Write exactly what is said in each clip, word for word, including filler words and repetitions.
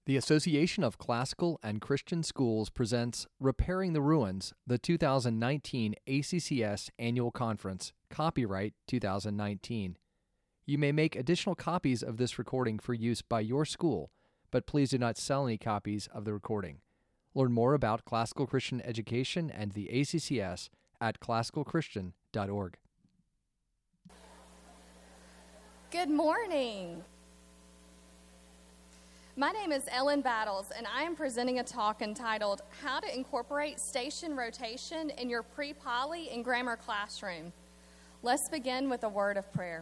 The Association of Classical and Christian Schools presents Repairing the Ruins, the two thousand nineteen A C C S Annual Conference, copyright two thousand nineteen. You may make additional copies of this recording for use by your school, but please do not sell any copies of the recording. Learn more about classical Christian education and the A C C S at classical christian dot org. Good morning. My name is Ellen Battles, and I am presenting a talk entitled, How to Incorporate Station Rotation in Your Pre-Poly and Grammar Classroom. Let's begin with a word of prayer.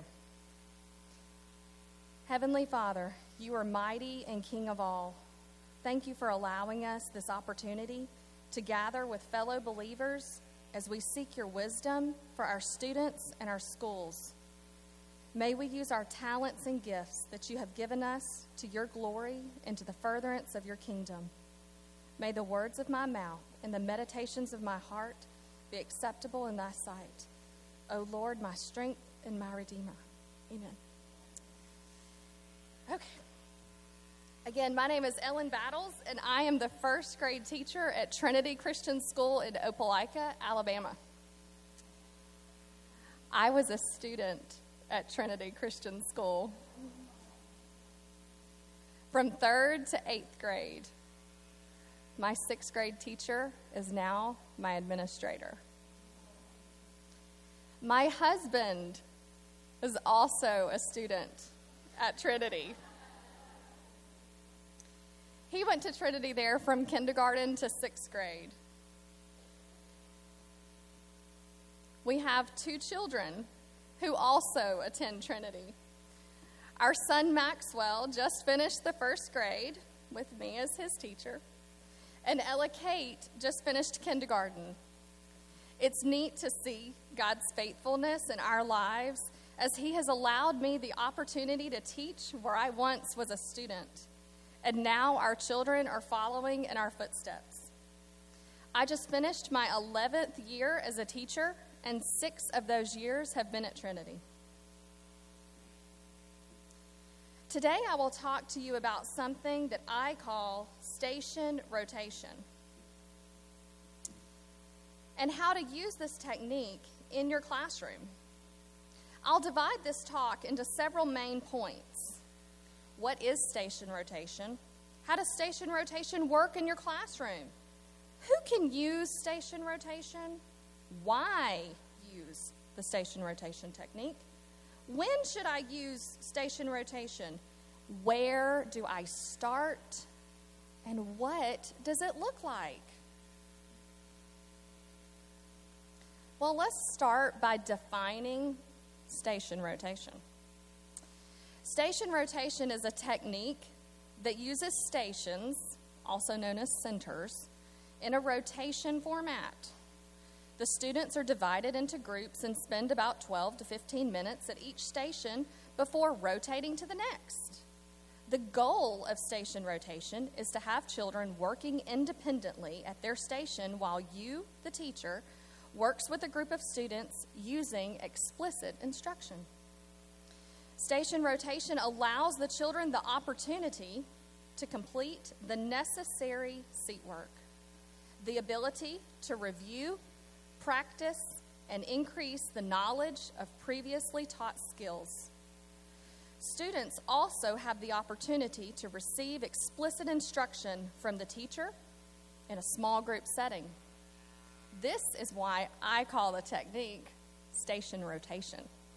Heavenly Father, you are mighty and King of all. Thank you for allowing us this opportunity to gather with fellow believers as we seek your wisdom for our students and our schools. May we use our talents and gifts that you have given us to your glory and to the furtherance of your kingdom. May the words of my mouth and the meditations of my heart be acceptable in thy sight. O Lord, my strength and my Redeemer. Amen. Okay. Again, my name is Ellen Battles, and I am the first grade teacher at Trinity Christian School in Opelika, Alabama. I was a student at Trinity Christian School from third to eighth grade. My sixth grade teacher is now my administrator. My husband is also a student at Trinity. He went to Trinity there from kindergarten to sixth grade. We have two children who also attend Trinity. Our son Maxwell just finished the first grade with me as his teacher, and Ella Kate just finished kindergarten. It's neat to see God's faithfulness in our lives as he has allowed me the opportunity to teach where I once was a student, and now our children are following in our footsteps. I just finished my eleventh year as a teacher, and six of those years have been at Trinity. Today I will talk to you about something that I call station rotation and how to use this technique in your classroom. I'll divide this talk into several main points. What is station rotation? How does station rotation work in your classroom? Who can use station rotation? Why use the station rotation technique? When should I use station rotation? Where do I start? And what does it look like? Well, let's start by defining station rotation. Station rotation is a technique that uses stations, also known as centers, in a rotation format. The students are divided into groups and spend about twelve to fifteen minutes at each station before rotating to the next. The goal of station rotation is to have children working independently at their station while you, the teacher, works with a group of students using explicit instruction. Station rotation allows the children the opportunity to complete the necessary seat work, the ability to review, practice, and increase the knowledge of previously taught skills. Students also have the opportunity to receive explicit instruction from the teacher in a small group setting. This is why I call the technique station rotation.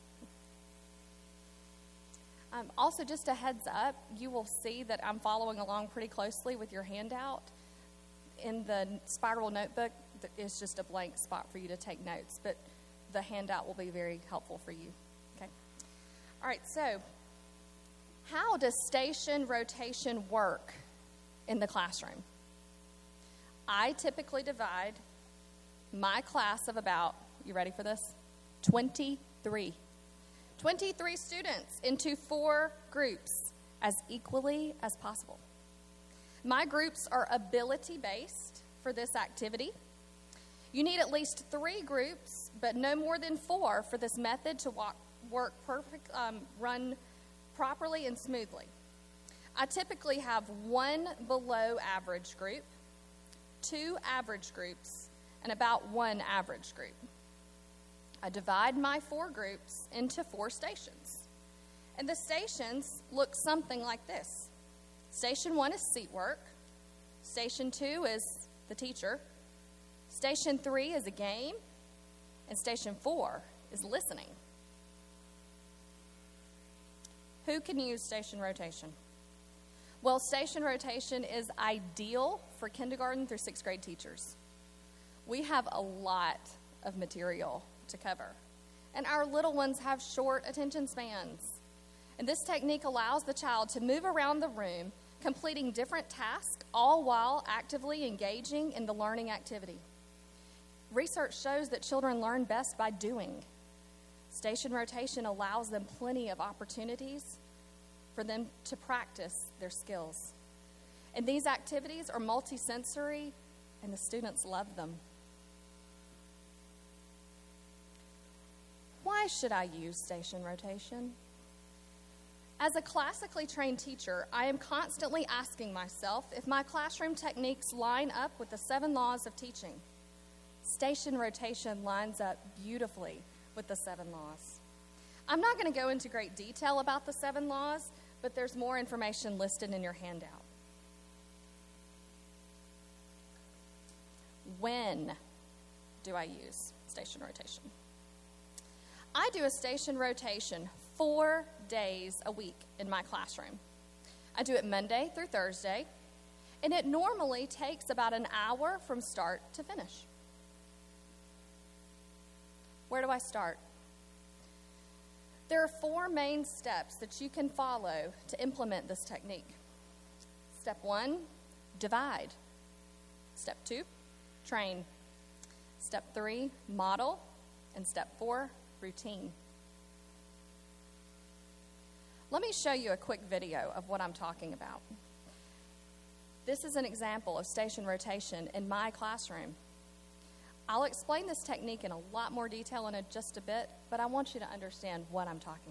Um, also, just a heads up, you will see that I'm following along pretty closely with your handout. In the spiral notebook, it's just a blank spot for you to take notes, but the handout will be very helpful for you. Okay. All right, so how does station rotation work in the classroom? I typically divide my class of about, you ready for this? twenty-three. twenty-three students into four groups as equally as possible. My groups are ability-based for this activity. You need at least three groups, but no more than four for this method to walk, work perfect, um, run properly and smoothly. I typically have one below average group, two average groups, and about one average group. I divide my four groups into four stations. And the stations look something like this. Station one is seat work. Station two is the teacher. Station three is a game. And station four is listening. Who can use station rotation? Well, station rotation is ideal for kindergarten through sixth grade teachers. We have a lot of material to cover, and our little ones have short attention spans. And this technique allows the child to move around the room, completing different tasks, all while actively engaging in the learning activity. Research shows that children learn best by doing. Station rotation allows them plenty of opportunities for them to practice their skills. And these activities are multisensory, and the students love them. Why should I use station rotation? As a classically trained teacher, I am constantly asking myself if my classroom techniques line up with the seven laws of teaching. Station rotation lines up beautifully with the seven laws. I'm not going to go into great detail about the seven laws, but there's more information listed in your handout. When do I use station rotation? I do a station rotation four days a week in my classroom. I do it Monday through Thursday, and it normally takes about an hour from start to finish. Where do I start? There are four main steps that you can follow to implement this technique. Step one, divide. Step two, train. Step three, model. And step four, routine. Let me show you a quick video of what I'm talking about. This is an example of station rotation in my classroom. I'll explain this technique in a lot more detail in a, just a bit, but I want you to understand what I'm talking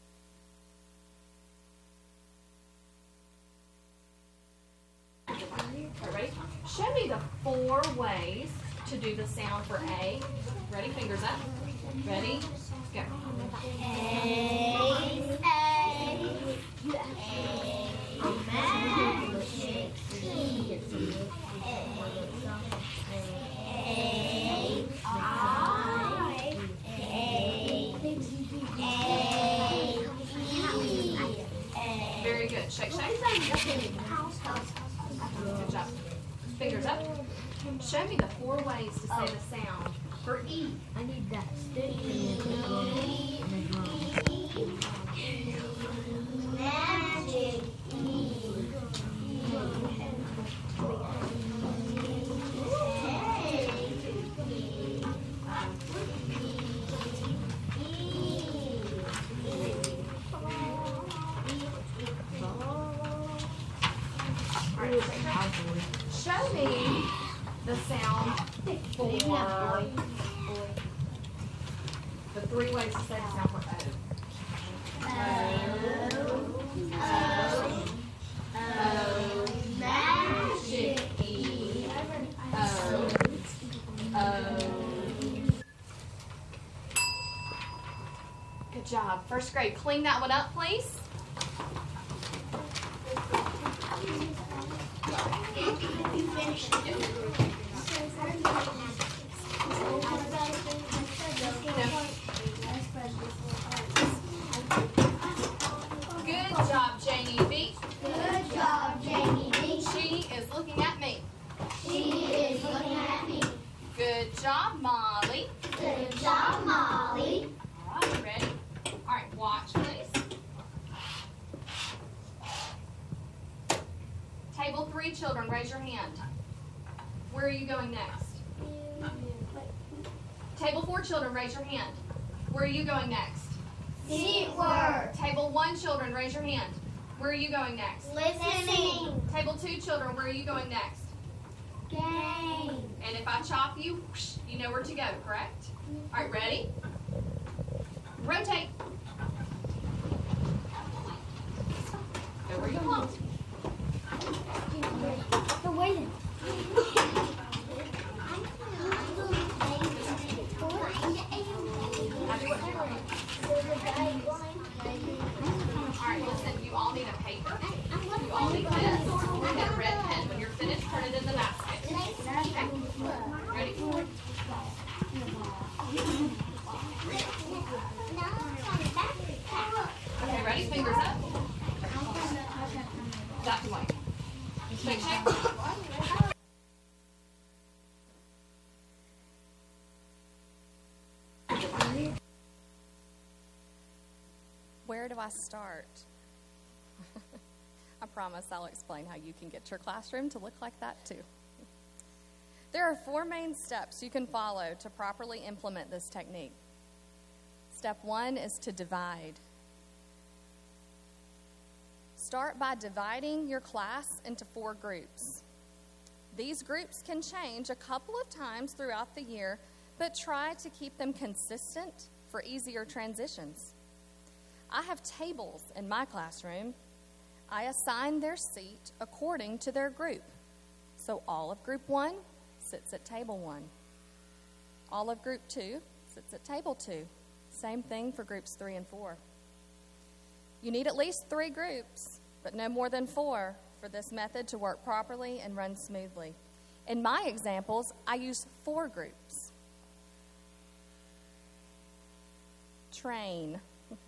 about. Ready? Show me the four ways to do the sound for A. Ready? Fingers up. Ready? Go. A, A, A, magic key. A, I, A, A, very good. Shake, shake. Good job. Fingers up. Show me the four ways to say the sound for E. I need that stick. Magic E. Show me the sound for the three ways to say the sound for O. O, O, O, magic E, O, O. Good job. First grade, clean that one up, please. You finished it. Good job, Janie B. Good job, Jamie B. She is looking at me. She is looking at me. Good job, Molly. Good job, Molly. All right, ready? All right, watch, please. Table three children, raise your hand. Where are you going next? Table four children, raise your hand. Where are you going next? Seat work. Table one children, raise your hand. Where are you going next? Listening. Table two children, where are you going next? Game. And if I chop you, whoosh, you know where to go, correct? All right, ready? Rotate. Go where you belong. Doctor White. Inspection. Where do I start? I promise I'll explain how you can get your classroom to look like that too. There are four main steps you can follow to properly implement this technique. Step one is to divide. Start by dividing your class into four groups. These groups can change a couple of times throughout the year, but try to keep them consistent for easier transitions. I have tables in my classroom. I assign their seat according to their group. So all of group one sits at table one. All of group two sits at table two. Same thing for groups three and four. You need at least three groups, but no more than four for this method to work properly and run smoothly. In my examples, I use four groups. Train.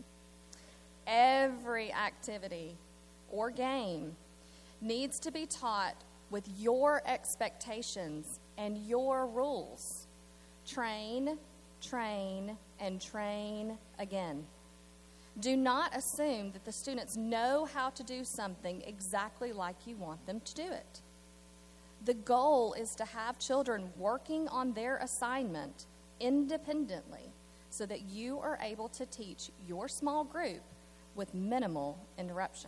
Every activity or game needs to be taught with your expectations and your rules. Train, train, and train again. Do not assume that the students know how to do something exactly like you want them to do it. The goal is to have children working on their assignment independently so that you are able to teach your small group with minimal interruption.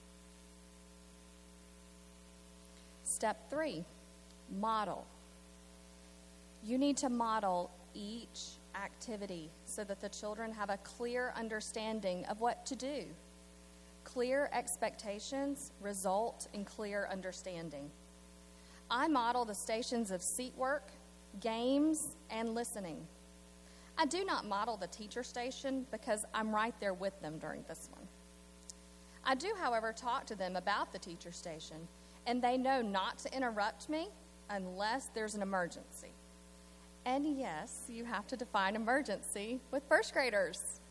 Step three, model. You need to model each activity so that the children have a clear understanding of what to do. Clear expectations result in clear understanding. I model the stations of seat work, games, and listening. I do not model the teacher station because I'm right there with them during this one. I do, however, talk to them about the teacher station, and they know not to interrupt me unless there's an emergency. And yes, you have to define emergency with first graders.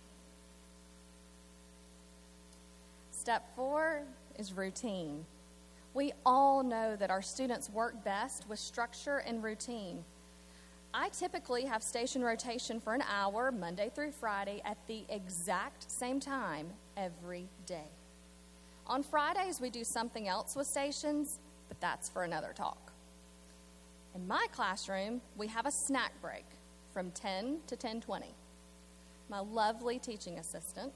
Step four is routine. We all know that our students work best with structure and routine. I typically have station rotation for an hour, Monday through Friday, at the exact same time every day. On Fridays, we do something else with stations, but that's for another talk. In my classroom, we have a snack break from ten to ten twenty. My lovely teaching assistant,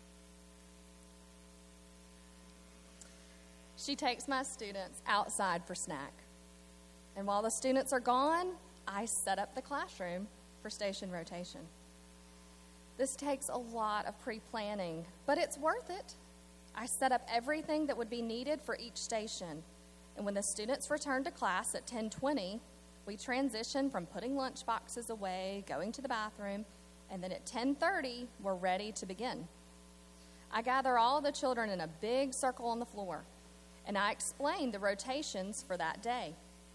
she takes my students outside for snack. And while the students are gone, I set up the classroom for station rotation. This takes a lot of pre-planning, but it's worth it. I set up everything that would be needed for each station. And when the students return to class at ten twenty, we transition from putting lunch boxes away, going to the bathroom, and then at ten thirty, we're ready to begin. I gather all the children in a big circle on the floor, and I explain the rotations for that day.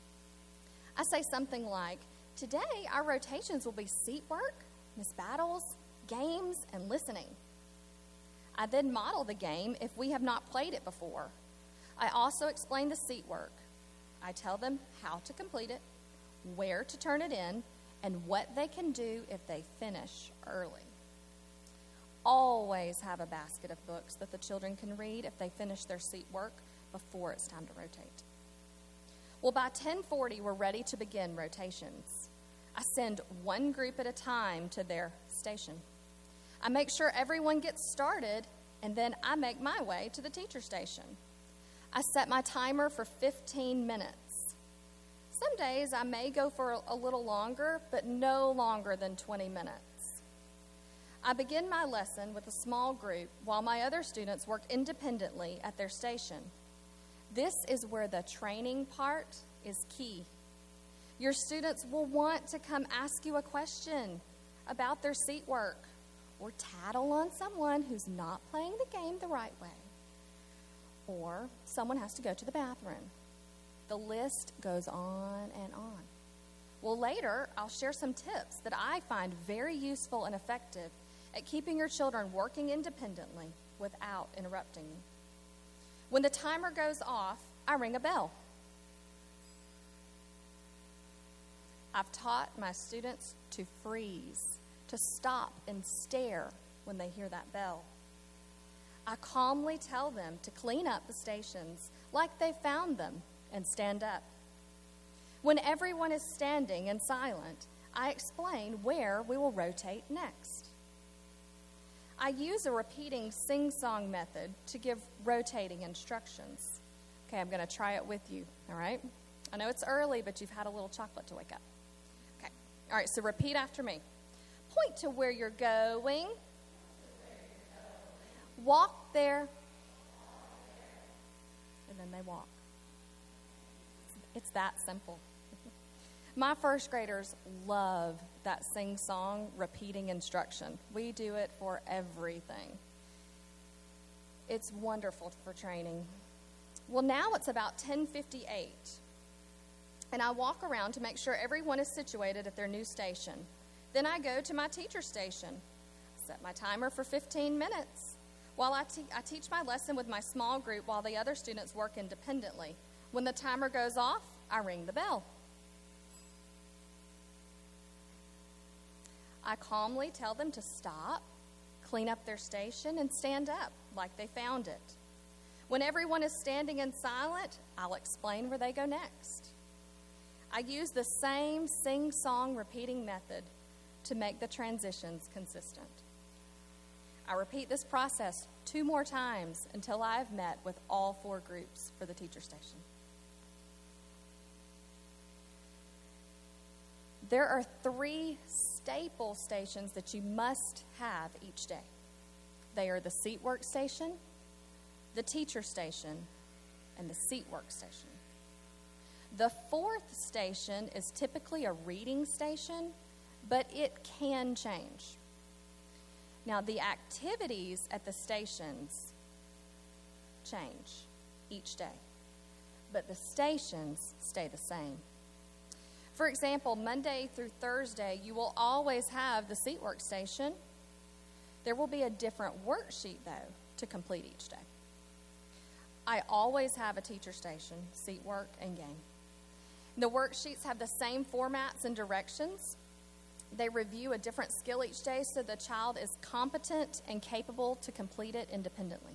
I say something like, today our rotations will be seat work, Miss Battles, games, and listening. I then model the game if we have not played it before. I also explain the seat work. I tell them how to complete it, where to turn it in, and what they can do if they finish early. Always have a basket of books that the children can read if they finish their seat work before it's time to rotate. Well, by ten forty, we're ready to begin rotations. I send one group at a time to their station. I make sure everyone gets started, and then I make my way to the teacher station. I set my timer for fifteen minutes. Some days I may go for a little longer, but no longer than twenty minutes. I begin my lesson with a small group while my other students work independently at their station. This is where the training part is key. Your students will want to come ask you a question about their seat work or tattle on someone who's not playing the game the right way, or someone has to go to the bathroom. The list goes on and on. Well, later, I'll share some tips that I find very useful and effective at keeping your children working independently without interrupting you. When the timer goes off, I ring a bell. I've taught my students to freeze, to stop and stare when they hear that bell. I calmly tell them to clean up the stations like they found them and stand up. When everyone is standing and silent, I explain where we will rotate next. I use a repeating sing-song method to give rotating instructions. Okay, I'm going to try it with you, all right? I know it's early, but you've had a little chocolate to wake up. Okay, all right, so repeat after me. Point to where you're going. Walk there. And then they walk. It's that simple. My first graders love that sing-song repeating instruction. We do it for everything. It's wonderful for training. Well, now it's about ten fifty-eight, and I walk around to make sure everyone is situated at their new station. Then I go to my teacher station, set my timer for fifteen minutes. While I, te- I teach my lesson with my small group while the other students work independently. When the timer goes off, I ring the bell. I calmly tell them to stop, clean up their station, and stand up like they found it. When everyone is standing and silent, I'll explain where they go next. I use the same sing-song repeating method to make the transitions consistent. I repeat this process two more times until I have met with all four groups for the teacher station. There are three staple stations that you must have each day. They are the seat work station, the teacher station, and the seat work station. The fourth station is typically a reading station, but it can change. Now, the activities at the stations change each day, but the stations stay the same. For example, Monday through Thursday, you will always have the seat work station. There will be a different worksheet, though, to complete each day. I always have a teacher station, seat work, and game. The worksheets have the same formats and directions. They review a different skill each day so the child is competent and capable to complete it independently.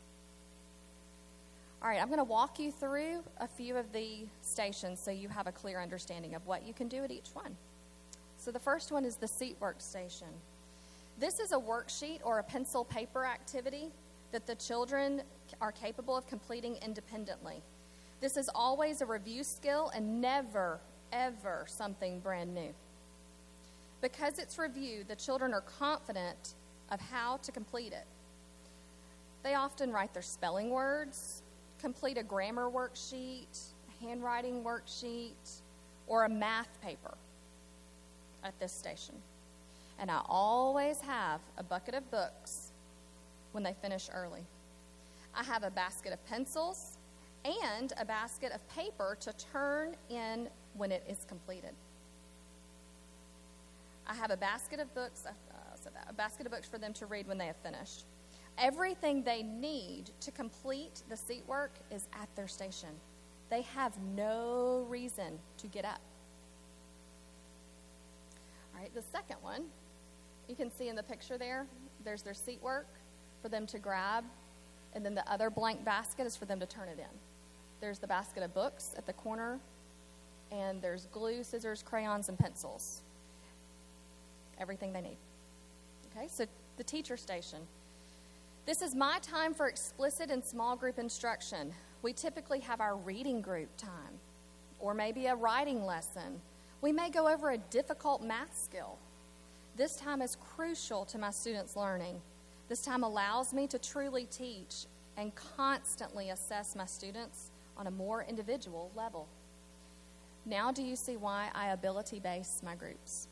All right, I'm going to walk you through a few of the stations so you have a clear understanding of what you can do at each one. So the first one is the seat work station. This is a worksheet or a pencil paper activity that the children are capable of completing independently. This is always a review skill and never, ever something brand new. Because it's review, the children are confident of how to complete it. They often write their spelling words, complete a grammar worksheet, a handwriting worksheet, or a math paper at this station. And I always have a bucket of books when they finish early. I have a basket of pencils and a basket of paper to turn in when it is completed. I have a basket of books, uh, so that, a basket of books for them to read when they have finished. Everything they need to complete the seat work is at their station. They have no reason to get up. All right, the second one, you can see in the picture there, there's their seat work for them to grab, and then the other blank basket is for them to turn it in. There's the basket of books at the corner, and there's glue, scissors, crayons, and pencils. Everything they need. Okay, so the teacher station. This is my time for explicit and small group instruction. We typically have our reading group time, or maybe a writing lesson. We may go over a difficult math skill. This time is crucial to my students' learning. This time allows me to truly teach and constantly assess my students on a more individual level. Now do you see why I ability-base my groups?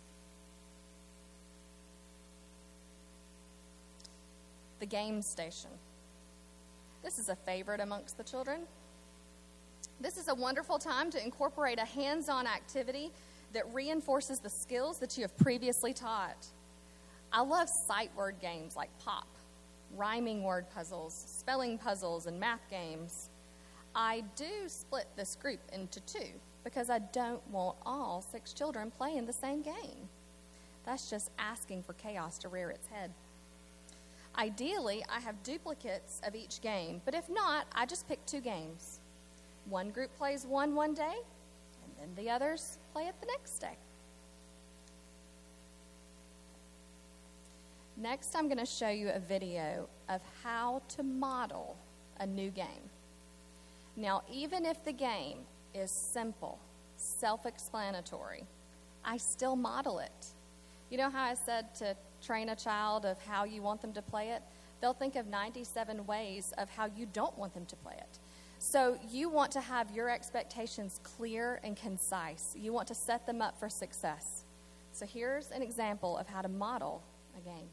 The game station. This is a favorite amongst the children. This is a wonderful time to incorporate a hands-on activity that reinforces the skills that you have previously taught. I love sight word games like POP, rhyming word puzzles, spelling puzzles, and math games. I do split this group into two because I don't want all six children playing the same game. That's just asking for chaos to rear its head. Ideally, I have duplicates of each game, but if not, I just pick two games. One group plays one one day, and then the others play it the next day. Next, I'm going to show you a video of how to model a new game. Now, even if the game is simple, self-explanatory, I still model it. You know how I said to train a child of how you want them to play it? They'll think of ninety-seven ways of how you don't want them to play it. So you want to have your expectations clear and concise. You want to set them up for success. So here's an example of how to model a game.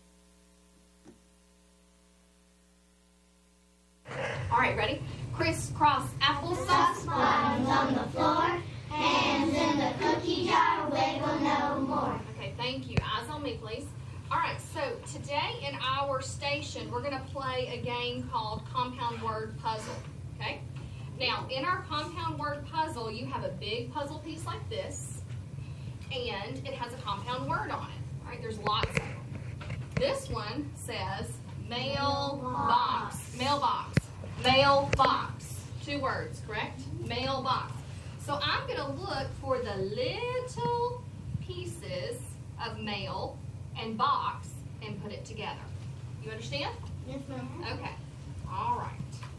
All right, ready? Crisscross applesauce. Bottoms on the floor, hands in the cookie jar, wiggle no more. Okay, thank you. Eyes on me, please. All right, so today in our station, we're going to play a game called Compound Word Puzzle, okay? Now, in our compound word puzzle, you have a big puzzle piece like this, and it has a compound word on it, all right? There's lots of them. This one says mailbox, mailbox, mailbox. Two words, correct? Mailbox. So I'm going to look for the little pieces of mail and box and put it together. You understand? Yes, ma'am. Okay. All right.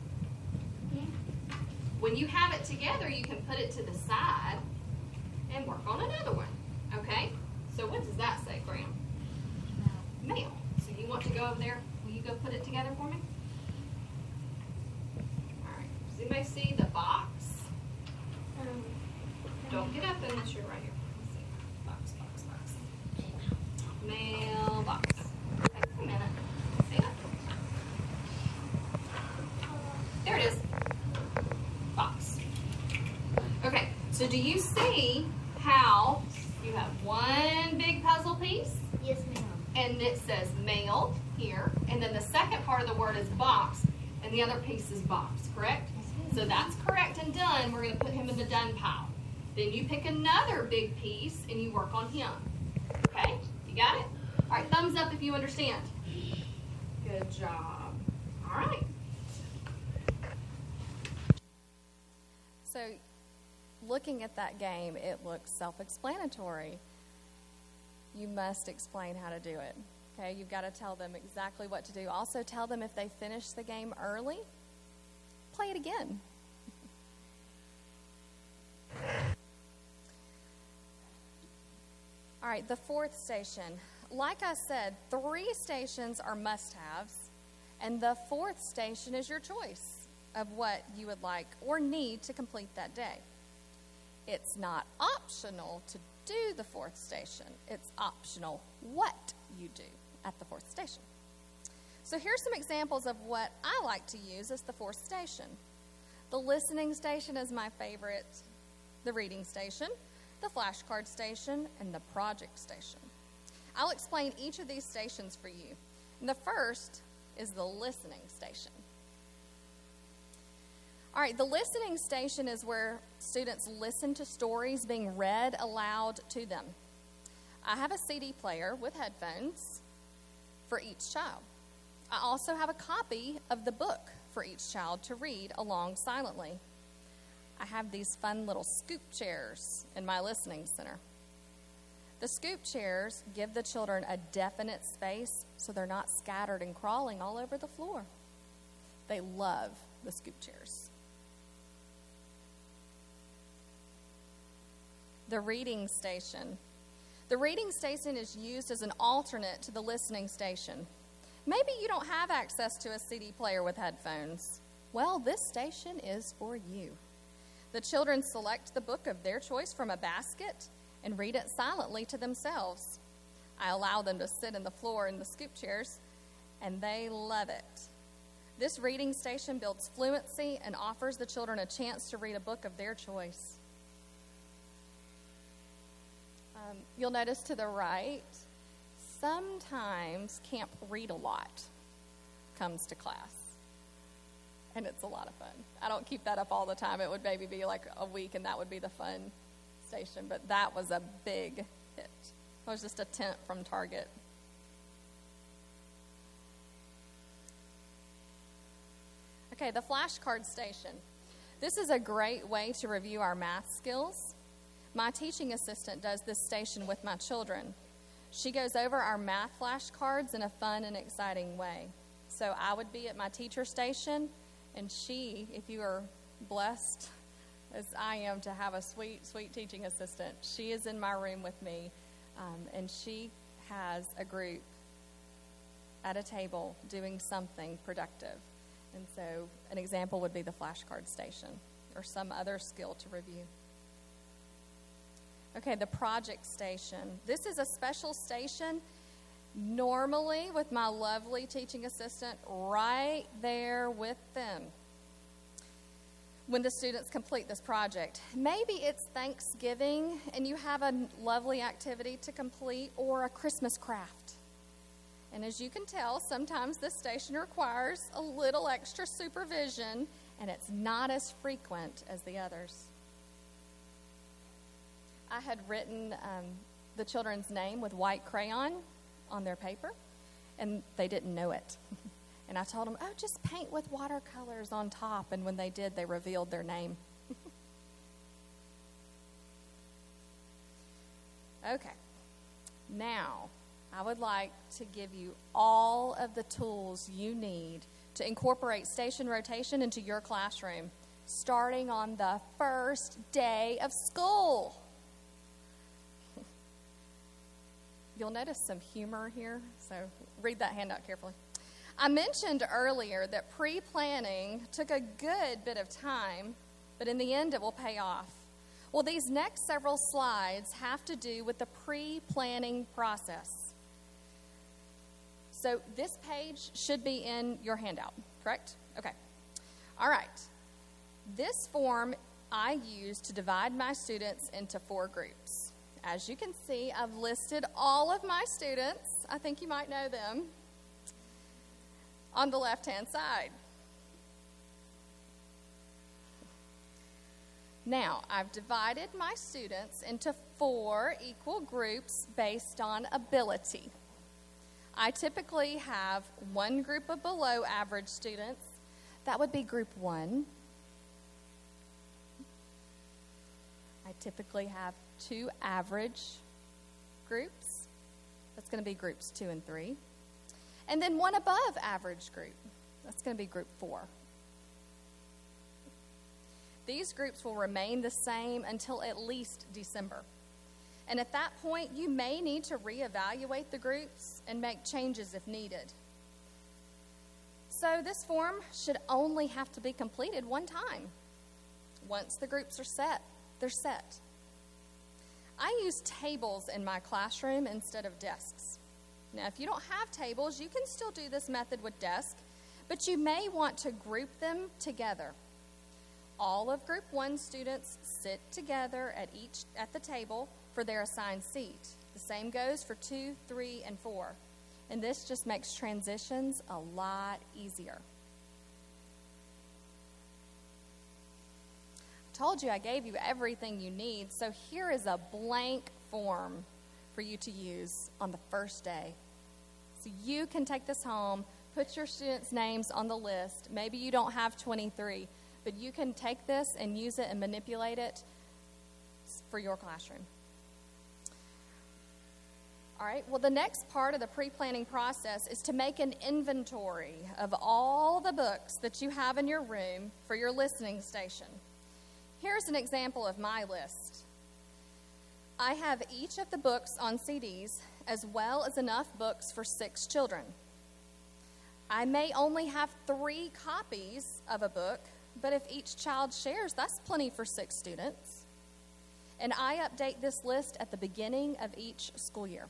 When you have it together, you can put it to the side and work on another one. Okay? So what does that say, Graham? Mail. So you want to go over there? Will you go put it together for me? All right. Does anybody see the box? Um, Don't get up unless you're right here. Let's see. Box, box, box. Mailbox. Take a minute. See it? There it is. Box. Okay, so do you see how you have one big puzzle piece? yes, ma'am. And it says mail here, and then the second part of the word is box, and the other piece is box, correct? So that's correct and done. We're going to put him in the done pile. Then you pick another big piece, and you work on him. Okay? You got it? All right, thumbs up if you understand. Good job. All right. So looking at that game, it looks self-explanatory. You must explain how to do it. Okay, you've got to tell them exactly what to do. Also tell them if they finish the game early, play it again. All right, the fourth station. Like I said, three stations are must-haves, and the fourth station is your choice of what you would like or need to complete that day. It's not optional to do the fourth station. It's optional what you do at the fourth station. So here's some examples of what I like to use as the fourth station. The listening station is my favorite, the reading station, the flashcard station, and the project station. I'll explain each of these stations for you. And the first is the listening station. All right, the listening station is where students listen to stories being read aloud to them. I have a C D player with headphones for each child. I also have a copy of the book for each child to read along silently. I have these fun little scoop chairs in my listening center. The scoop chairs give the children a definite space so they're not scattered and crawling all over the floor. They love the scoop chairs. The reading station. The reading station is used as an alternate to the listening station. Maybe you don't have access to a C D player with headphones. Well, this station is for you. The children select the book of their choice from a basket and read it silently to themselves. I allow them to sit in the floor in the scoop chairs, and they love it. This reading station builds fluency and offers the children a chance to read a book of their choice. Um, you'll notice to the right, sometimes Camp Read a Lot comes to class. And it's a lot of fun. I don't keep that up all the time. It would maybe be like a week, and that would be the fun station. But that was a big hit. It was just a tent from Target. Okay, the flashcard station. This is a great way to review our math skills. My teaching assistant does this station with my children. She goes over our math flashcards in a fun and exciting way. So I would be at my teacher station, and she, if you are blessed as I am to have a sweet, sweet teaching assistant, she is in my room with me, um, and she has a group at a table doing something productive. And so an example would be the flashcard station or some other skill to review. Okay, the project station. This is a special station, normally with my lovely teaching assistant right there with them when the students complete this project. Maybe it's Thanksgiving and you have a lovely activity to complete, or a Christmas craft. And as you can tell, sometimes this station requires a little extra supervision, and it's not as frequent as the others. I had written um, the children's name with white crayon on their paper, and they didn't know it. And I told them, oh, just paint with watercolors on top. And when they did, they revealed their name. Okay. Now, I would like to give you all of the tools you need to incorporate station rotation into your classroom, starting on the first day of school. You'll notice some humor here, so read that handout carefully. I mentioned earlier that pre-planning took a good bit of time, but in the end it will pay off. Well, these next several slides have to do with the pre-planning process. So this page should be in your handout, correct? Okay. All right. This form I use to divide my students into four groups. As you can see, I've listed all of my students. I think you might know them on the left-hand side. Now, I've divided my students into four equal groups based on ability. I typically have one group of below average students. That would be group one. I typically have two average groups. That's going to be groups two and three. And then one above average group. That's going to be group four. These groups will remain the same until at least December. And at that point, you may need to reevaluate the groups and make changes if needed. So this form should only have to be completed one time. Once the groups are set, they're set. I use tables in my classroom instead of desks. Now, if you don't have tables, you can still do this method with desks, but you may want to group them together. All of group one students sit together at each at the table for their assigned seat. The same goes for two, three, and four. And this just makes transitions a lot easier. I told you I gave you everything you need, so here is a blank form for you to use on the first day. So you can take this home, put your students' names on the list. Maybe you don't have twenty-three, but you can take this and use it and manipulate it for your classroom. All right, well, the next part of the pre-planning process is to make an inventory of all the books that you have in your room for your listening station. Here's an example of my list. I have each of the books on C Ds, as well as enough books for six children. I may only have three copies of a book, but if each child shares, that's plenty for six students. And I update this list at the beginning of each school year.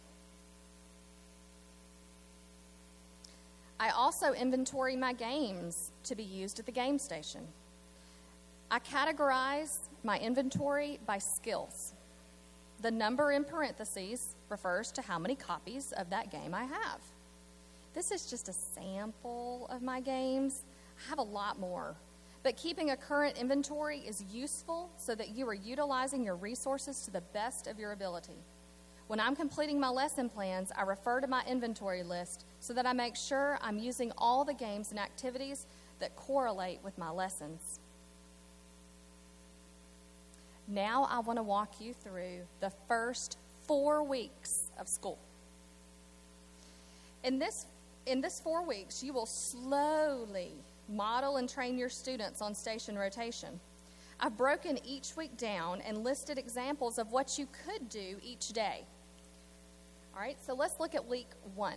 I also inventory my games to be used at the game station. I categorize my inventory by skills. The number in parentheses refers to how many copies of that game I have. This is just a sample of my games. I have a lot more. But keeping a current inventory is useful so that you are utilizing your resources to the best of your ability. When I'm completing my lesson plans, I refer to my inventory list so that I make sure I'm using all the games and activities that correlate with my lessons. Now I want to walk you through the first four weeks of school. In this, in this four weeks, you will slowly model and train your students on station rotation. I've broken each week down and listed examples of what you could do each day. All right, so let's look at week one.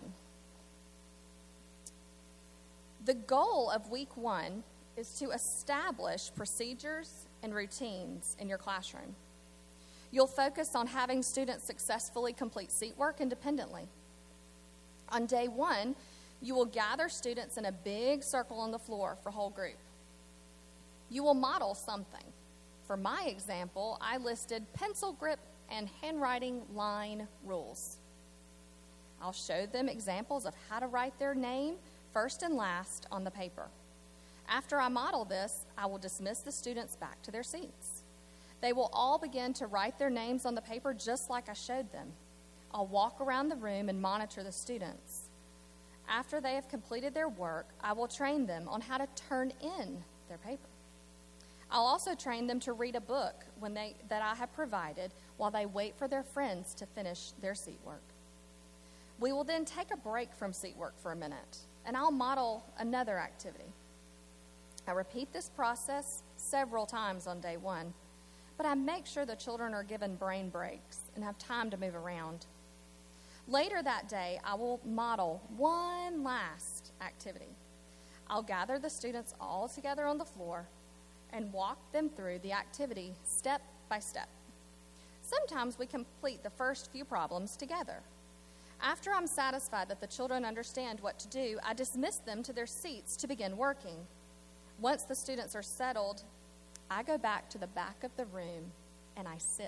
The goal of week one is to establish procedures and routines in your classroom. You'll focus on having students successfully complete seat work independently. On day one, you will gather students in a big circle on the floor for whole group. You will model something. For my example, I listed pencil grip and handwriting line rules. I'll show them examples of how to write their name first and last on the paper. After I model this, I will dismiss the students back to their seats. They will all begin to write their names on the paper just like I showed them. I'll walk around the room and monitor the students. After they have completed their work, I will train them on how to turn in their paper. I'll also train them to read a book when they, that I have provided while they wait for their friends to finish their seat work. We will then take a break from seat work for a minute, and I'll model another activity. I repeat this process several times on day one, but I make sure the children are given brain breaks and have time to move around. Later that day, I will model one last activity. I'll gather the students all together on the floor and walk them through the activity step by step. Sometimes we complete the first few problems together. After I'm satisfied that the children understand what to do, I dismiss them to their seats to begin working. Once the students are settled, I go back to the back of the room and I sit.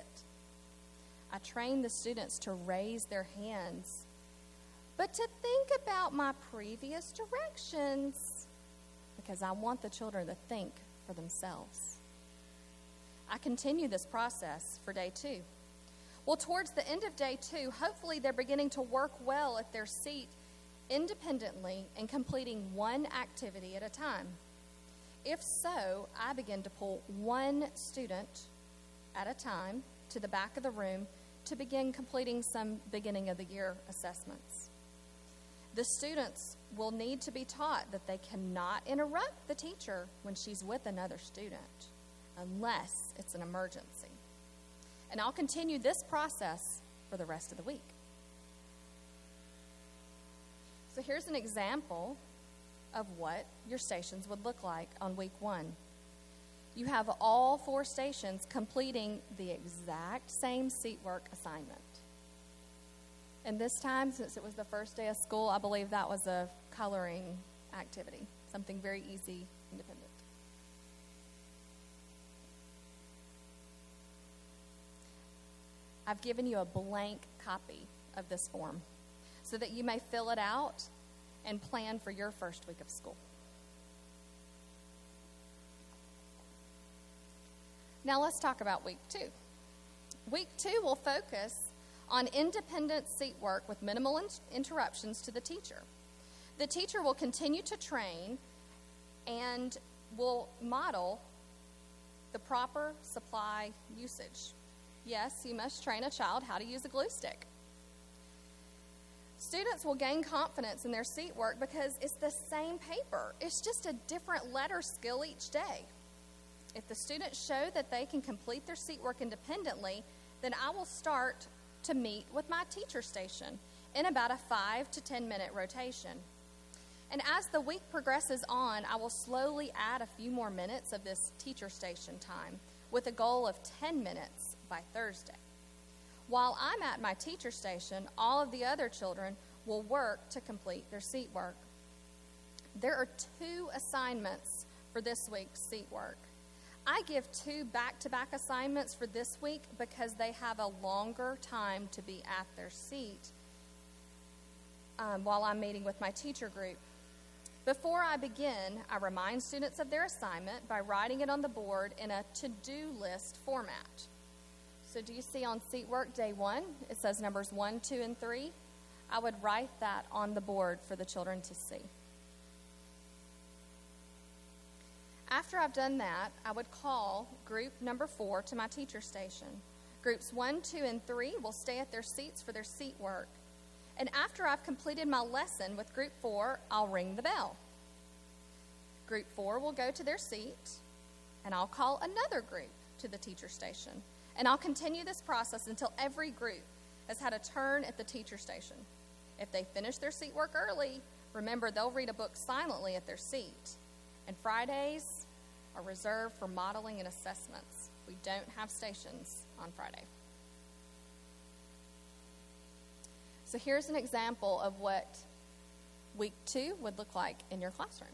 I train the students to raise their hands, but to think about my previous directions, because I want the children to think for themselves. I continue this process for day two. Well, towards the end of day two, hopefully they're beginning to work well at their seat independently and completing one activity at a time. If so, I begin to pull one student at a time to the back of the room to begin completing some beginning of the year assessments. The students will need to be taught that they cannot interrupt the teacher when she's with another student unless it's an emergency. And I'll continue this process for the rest of the week. So here's an example of what your stations would look like on week one. You have all four stations completing the exact same seat work assignment. And this time, since it was the first day of school, I believe that was a coloring activity, something very easy, independent. I've given you a blank copy of this form so that you may fill it out and plan for your first week of school. Now let's talk about week two. Week two will focus on independent seat work with minimal in- interruptions to the teacher. The teacher will continue to train and will model the proper supply usage. Yes, you must train a child how to use a glue stick. Students will gain confidence in their seat work because it's the same paper. It's just a different letter skill each day. If the students show that they can complete their seat work independently, then I will start to meet with my teacher station in about a five to ten minute rotation. And as the week progresses on, I will slowly add a few more minutes of this teacher station time with a goal of ten minutes by Thursday. While I'm at my teacher station, all of the other children will work to complete their seat work. There are two assignments for this week's seat work. I give two back-to-back assignments for this week because they have a longer time to be at their seat. um, while I'm meeting with my teacher group. Before I begin, I remind students of their assignment by writing it on the board in a to-do list format. So do you see on seat work day one, it says numbers one, two, and three? I would write that on the board for the children to see. After I've done that, I would call group number four to my teacher station. Groups one, two, and three will stay at their seats for their seat work. And after I've completed my lesson with group four, I'll ring the bell. Group four will go to their seat, and I'll call another group to the teacher station. And I'll continue this process until every group has had a turn at the teacher station. If they finish their seat work early, remember they'll read a book silently at their seat. And Fridays are reserved for modeling and assessments. We don't have stations on Friday. So here's an example of what week two would look like in your classroom.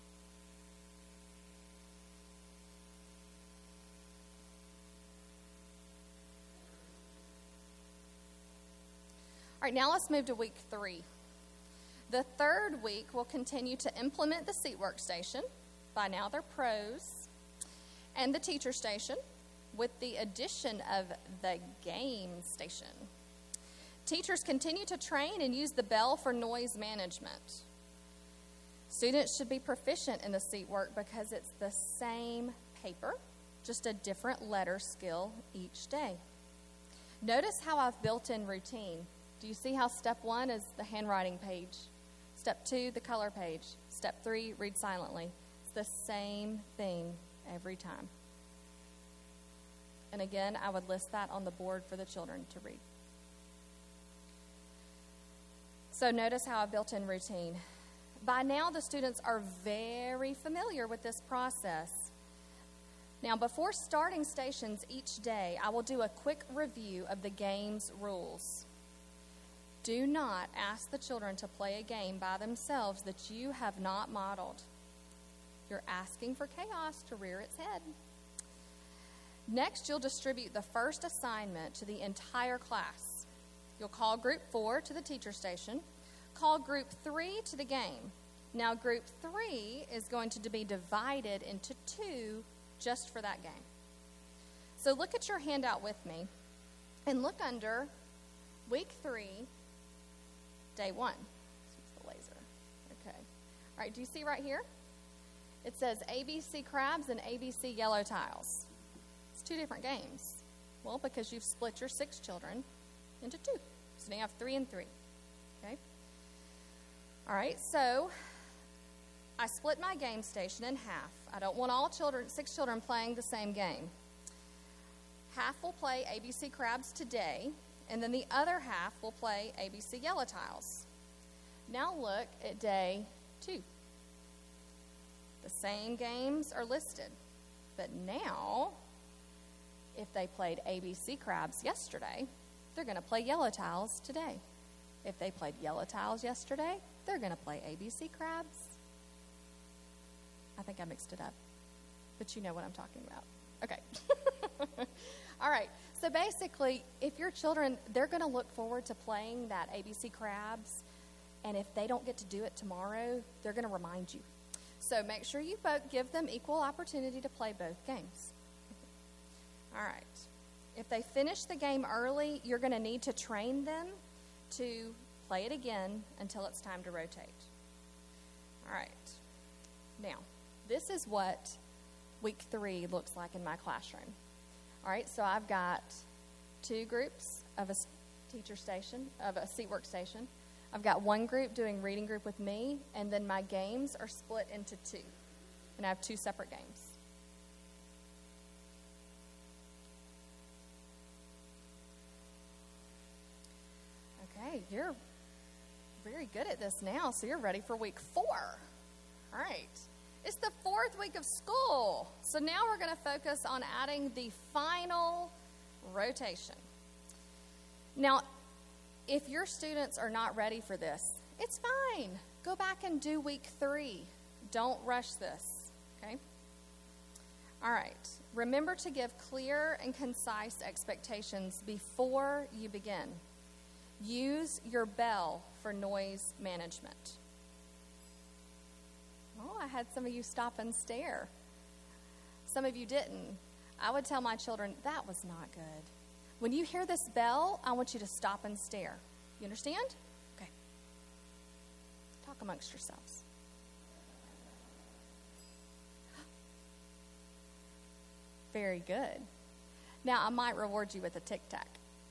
All right, now let's move to week three. The third week will continue to implement the seat workstation. By now they're pros. And the teacher station with the addition of the game station. Teachers continue to train and use the bell for noise management. Students should be proficient in the seat work because it's the same paper, just a different letter skill each day. Notice how I've built in routine. Do you see how step one is the handwriting page? Step two, the color page. Step three, read silently. It's the same thing every time. And again, I would list that on the board for the children to read. So notice how I built in routine. By now, the students are very familiar with this process. Now, before starting stations each day, I will do a quick review of the game's rules. Do not ask the children to play a game by themselves that you have not modeled. You're asking for chaos to rear its head. Next, you'll distribute the first assignment to the entire class. You'll call group four to the teacher station. Call group three to the game. Now, group three is going to be divided into two just for that game. So look at your handout with me and look under week three, day one. Let's use the laser. Okay. All right, do you see right here? It says A B C crabs and A B C yellow tiles. It's two different games. Well, because you've split your six children into two. So now you have three and three. Okay? All right, so I split my game station in half. I don't want all children, six children playing the same game. Half will play A B C crabs today, and then the other half will play A B C yellow tiles. Now look at day two. The same games are listed, but now, if they played A B C crabs yesterday, they're going to play yellow tiles today. If they played yellow tiles yesterday, they're going to play A B C crabs. I think I mixed it up, but you know what I'm talking about. Okay. All right. So basically, if your children, they're going to look forward to playing that A B C crabs, and if they don't get to do it tomorrow, they're going to remind you. So make sure you both give them equal opportunity to play both games. All right. If they finish the game early, you're going to need to train them to play it again until it's time to rotate. All right. Now, this is what week three looks like in my classroom. All right, so I've got two groups of a teacher station, of a seat work station. I've got one group doing reading group with me, and then my games are split into two. And I have two separate games. Okay, you're very good at this now, so you're ready for week four. All right. It's the fourth week of school. So now we're going to focus on adding the final rotation. Now, if your students are not ready for this, it's fine. Go back and do week three. Don't rush this, okay? All right. Remember to give clear and concise expectations before you begin. Use your bell for noise management. Oh, I had some of you stop and stare. Some of you didn't. I would tell my children, that was not good. When you hear this bell, I want you to stop and stare. You understand? Okay. Talk amongst yourselves. Very good. Now, I might reward you with a tic-tac.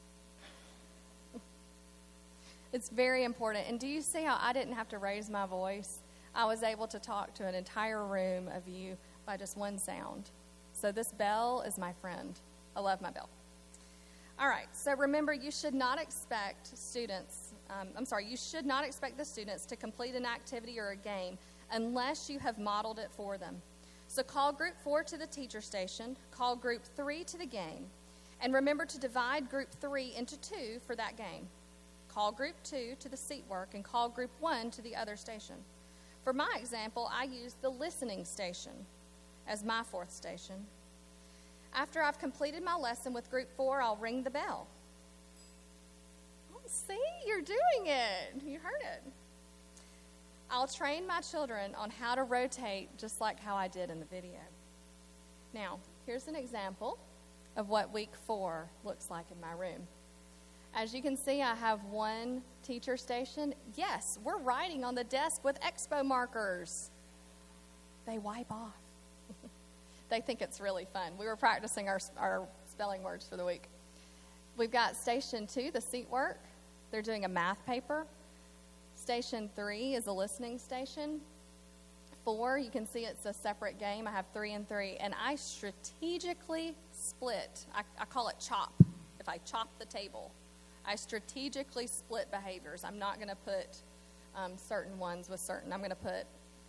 It's very important. And do you see how I didn't have to raise my voice? I was able to talk to an entire room of you by just one sound. So this bell is my friend. I love my bell. All right, so remember, you should not expect students, um, I'm sorry, you should not expect the students to complete an activity or a game unless you have modeled it for them. So call group four to the teacher station, call group three to the game, and remember to divide group three into two for that game. Call group two to the seat work and call group one to the other station. For my example, I used the listening station as my fourth station. After I've completed my lesson with group four, I'll ring the bell. Oh, see, you're doing it. You heard it. I'll train my children on how to rotate just like how I did in the video. Now, here's an example of what week four looks like in my room. As you can see, I have one teacher station. Yes, we're writing on the desk with expo markers. They wipe off. They think it's really fun. We were practicing our, our spelling words for the week. We've got station two, the seat work. They're doing a math paper. Station three is a listening station. Four, you can see it's a separate game. I have three and three. And I strategically split. I, I call it chop. If I chop the table, I strategically split behaviors. I'm not going to put um, certain ones with certain. I'm going to put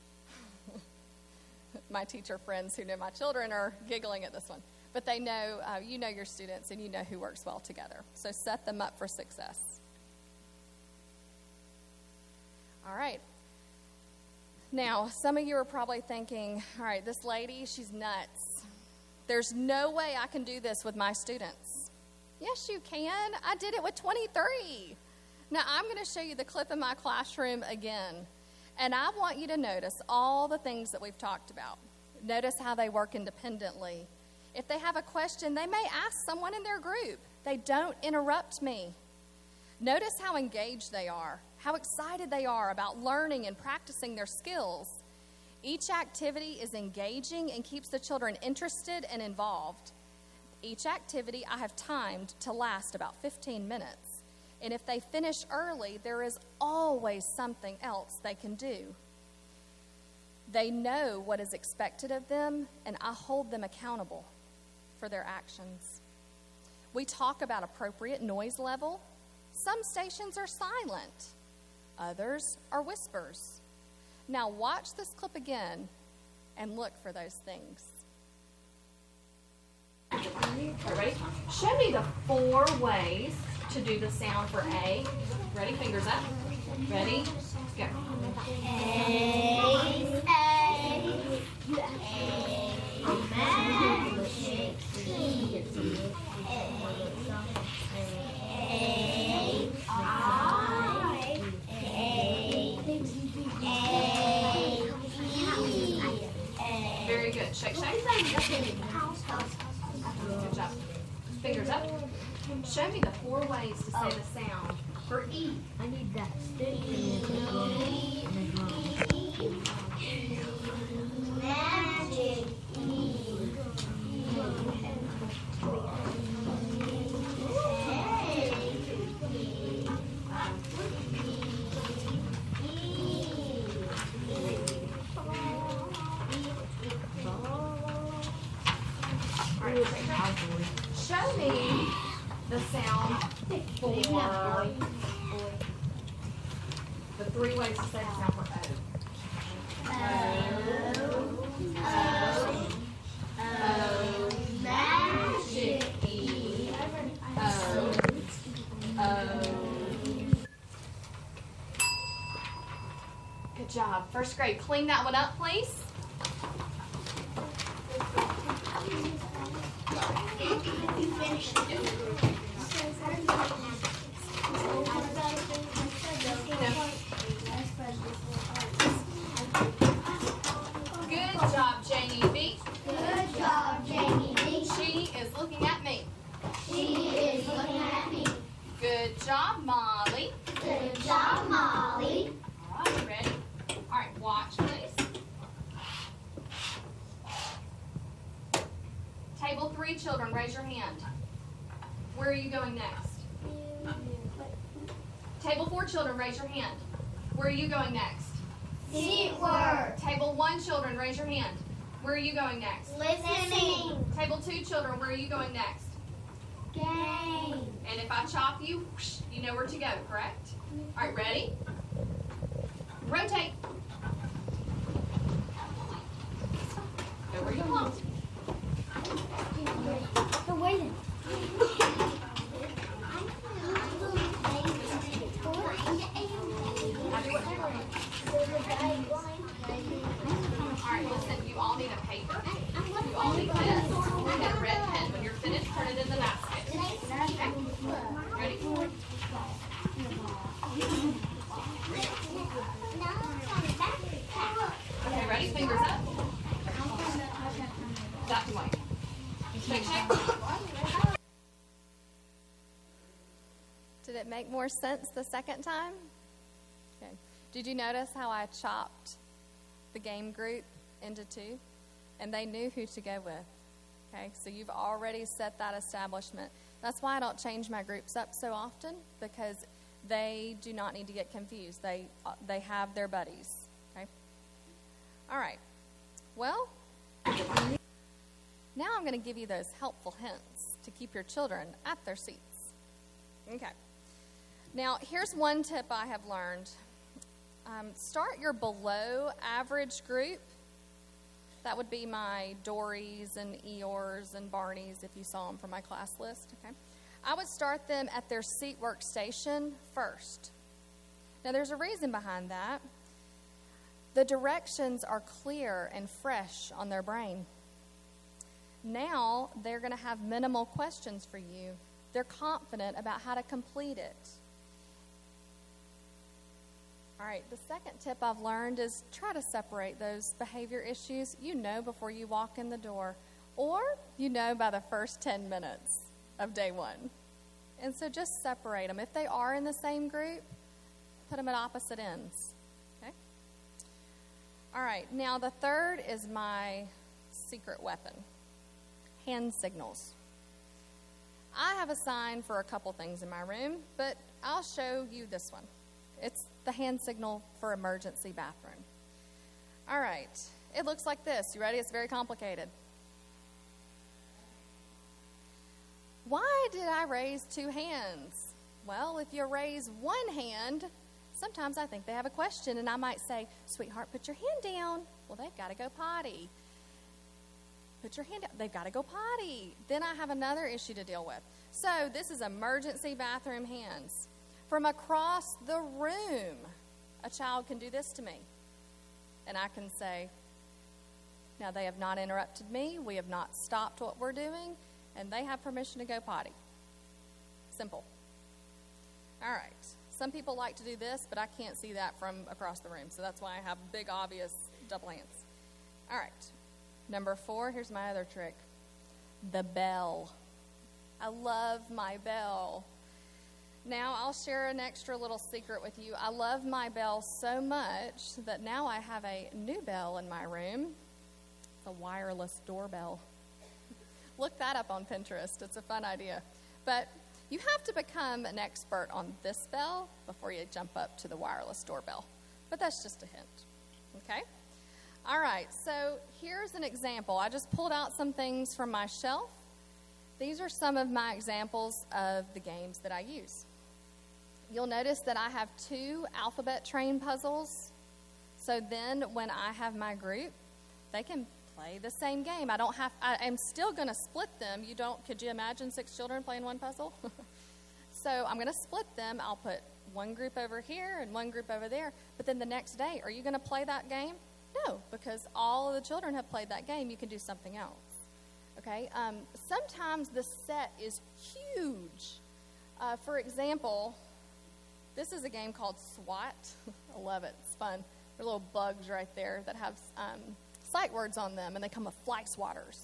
my teacher friends who know my children are giggling at this one. But they know, uh, you know your students and you know who works well together. So set them up for success. All right. Now, some of you are probably thinking, all right, this lady, she's nuts. There's no way I can do this with my students. Yes, you can. I did it with twenty-three. Now, I'm going to show you the clip in my classroom again. And I want you to notice all the things that we've talked about. Notice how they work independently. If they have a question, they may ask someone in their group. They don't interrupt me. Notice how engaged they are, how excited they are about learning and practicing their skills. Each activity is engaging and keeps the children interested and involved. Each activity I have timed to last about fifteen minutes. And if they finish early, there is always something else they can do. They know what is expected of them, and I hold them accountable for their actions. We talk about appropriate noise level. Some stations are silent. Others are whispers. Now watch this clip again and look for those things. Ready? Show me the four ways to do the sound for A. Ready? Fingers up. Ready? Go. A, A, magic key. A, I, A, A, Very good. Shake, shake. Good job. Fingers up. Show me the four ways to say the sound for E. I need that stick. Magic E. Show me the sound for the three ways to say the sound for O. O, O, O, magic E. O, O. Good job. First grade, clean that one up, please. You finished it. Good job, Janie B. Good job, Jamie B. She is looking at me. She is looking at me. Good job, Molly. Good job, Molly. All right, ready? All right, watch, please. Table three children, raise your hand. Where are you going next? Table four children, raise your hand. Where are you going next? Seat work. Table one children, raise your hand. Where are you going next? Listening. Table two children, where are you going next? Game. And if I chop you, whoosh, you know where to go, correct? All right, ready? Rotate. Go where you want. They're waiting. All right, listen, you all need a paper. You all need this and a red pen. When you're finished, turn it in the basket. Okay? Ready? Okay, ready? Fingers up. That way. Shake, shake. Did it make more sense the second time? Okay. Did you notice how I chopped the game group into two? And they knew who to go with. Okay, so you've already set that establishment. That's why I don't change my groups up so often, because they do not need to get confused. They uh, they have their buddies. Okay. All right. Well, now I'm going to give you those helpful hints to keep your children at their seats. Okay. Now, here's one tip I have learned. Um, start your below average group. That would be my Dories and Eeyores and Barneys if you saw them from my class list. Okay, I would start them at their seat workstation first. Now, there's a reason behind that. The directions are clear and fresh on their brain. Now, they're going to have minimal questions for you. They're confident about how to complete it. All right, the second tip I've learned is try to separate those behavior issues you know before you walk in the door, or you know by the first ten minutes of day one. And so just separate them. If they are in the same group, put them at opposite ends. Okay? All right, now the third is my secret weapon, hand signals. I have a sign for a couple things in my room, but I'll show you this one. It's the hand signal for emergency bathroom. All right. It looks like this. You ready? It's very complicated. Why did I raise two hands? Well, if you raise one hand, sometimes I think they have a question, and I might say, sweetheart, put your hand down. Well, they've got to go potty. Put your hand down. They've got to go potty. Then I have another issue to deal with. So this is emergency bathroom hands. From across the room, a child can do this to me. And I can say, now they have not interrupted me. We have not stopped what we're doing. And they have permission to go potty. Simple. All right. Some people like to do this, but I can't see that from across the room. So that's why I have big, obvious double hands. All right. Number four, here's my other trick. The bell. I love my bell. Now, I'll share an extra little secret with you. I love my bell so much that now I have a new bell in my room. It's a wireless doorbell. Look that up on Pinterest. It's a fun idea. But you have to become an expert on this bell before you jump up to the wireless doorbell. But that's just a hint. Okay? All right, so here's an example. I just pulled out some things from my shelf. These are some of my examples of the games that I use. You'll notice that I have two alphabet train puzzles. So then when I have my group, they can play the same game. I don't have, I am still going to split them. You don't, could you imagine six children playing one puzzle? So I'm going to split them. I'll put one group over here and one group over there. But then the next day, are you going to play that game? No, because all of the children have played that game. You can do something else. Okay? Um, sometimes the set is huge. Uh, for example, This is a game called SWAT. I love it. It's fun. There are little bugs right there that have um, sight words on them, and they come with fly swatters.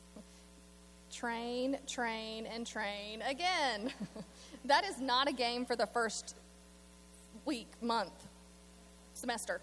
Train, train, and train again. That is not a game for the first week, month, semester.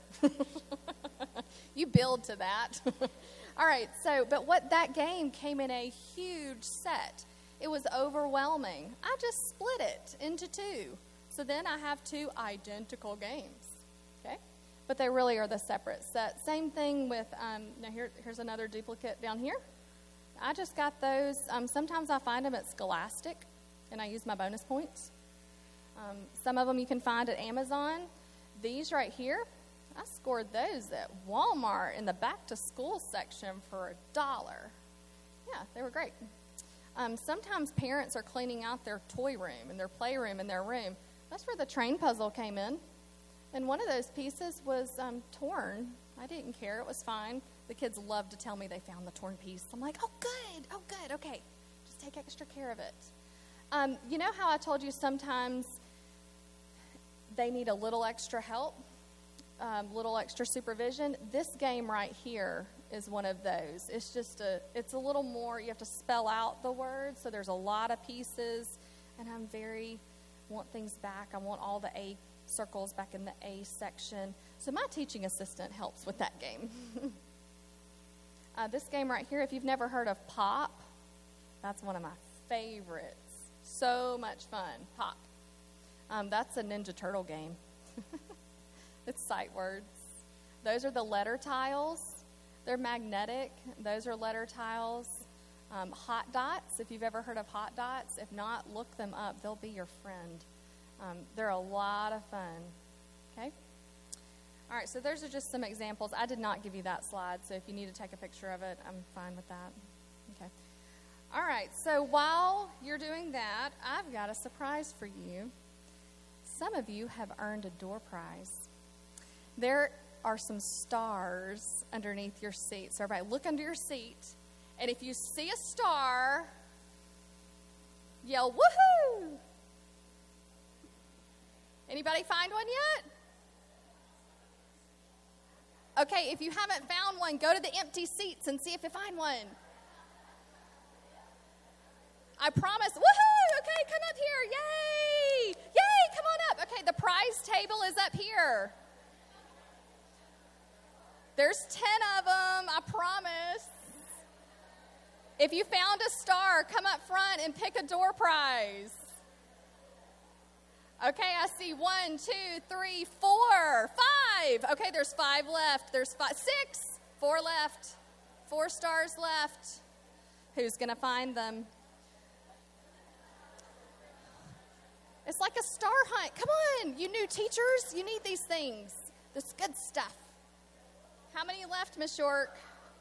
You build to that. All right, so, but what that game came in a huge set. It was overwhelming. I just split it into two. So then I have two identical games, okay? But they really are the separate set. Same thing with, um, now here, here's another duplicate down here. I just got those. Um, sometimes I find them at Scholastic, and I use my bonus points. Um, some of them you can find at Amazon. These right here, I scored those at Walmart in the back-to-school section for a dollar. Yeah, they were great. Um, sometimes parents are cleaning out their toy room and their playroom and their room. That's where the train puzzle came in. And one of those pieces was um, torn. I didn't care. It was fine. The kids love to tell me they found the torn piece. I'm like, oh, good. Oh, good. Okay. Just take extra care of it. Um, you know how I told you sometimes they need a little extra help, um, little extra supervision? This game right here is one of those. It's just a, it's a little more, you have to spell out the words, so there's a lot of pieces, and I'm very, want things back. I want all the A circles back in the A section. So my teaching assistant helps with that game. uh, this game right here, if you've never heard of Pop, that's one of my favorites. So much fun. Pop. Um, that's a Ninja Turtle game. It's sight words. Those are the letter tiles. They're magnetic. Those are letter tiles. Um, hot dots, if you've ever heard of hot dots. If not, look them up. They'll be your friend. Um, they're a lot of fun. Okay? All right, so those are just some examples. I did not give you that slide, so if you need to take a picture of it, I'm fine with that. Okay. All right, so while you're doing that, I've got a surprise for you. Some of you have earned a door prize. There are some stars underneath your seat. So everybody look under your seat, and if you see a star, yell, woohoo! Anybody find one yet? Okay, if you haven't found one, go to the empty seats and see if you find one. I promise. Woohoo! Okay, come up here. Yay! Yay, come on up. Okay, the prize table is up here. There's ten of them, I promise. If you found a star, come up front and pick a door prize. Okay, I see one, two, three, four, five. Okay, there's five left. There's five, six, four left. Four stars left. Who's going to find them? It's like a star hunt. Come on, you new teachers, you need these things. This good stuff. How many left, Miss York?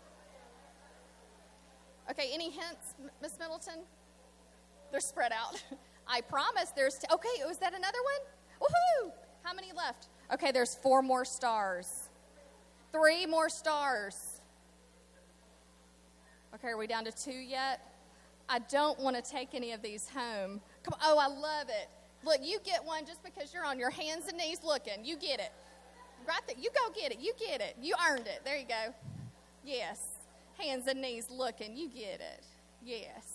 Okay, any hints, Miss Middleton? They're spread out. I promise there's, t- okay, was that another one? Woohoo! How many left? Okay, there's four more stars. Three more stars. Okay, are we down to two yet? I don't want to take any of these home. Come on, oh, I love it. Look, you get one just because you're on your hands and knees looking. You get it. Right there. You go get it. You get it. You earned it. There you go. Yes. Hands and knees looking. You get it. Yes.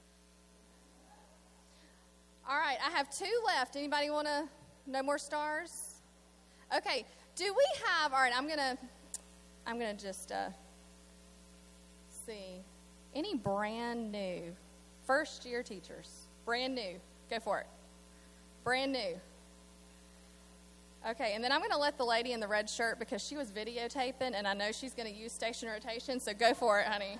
All right, I have two left. Anybody want to, no more stars? Okay, do we have, all right, I'm going to, I'm going to just uh, see. Any brand new, first year teachers, brand new, go for it. Brand new. Okay, and then I'm going to let the lady in the red shirt, because she was videotaping, and I know she's going to use station rotation, so go for it, honey.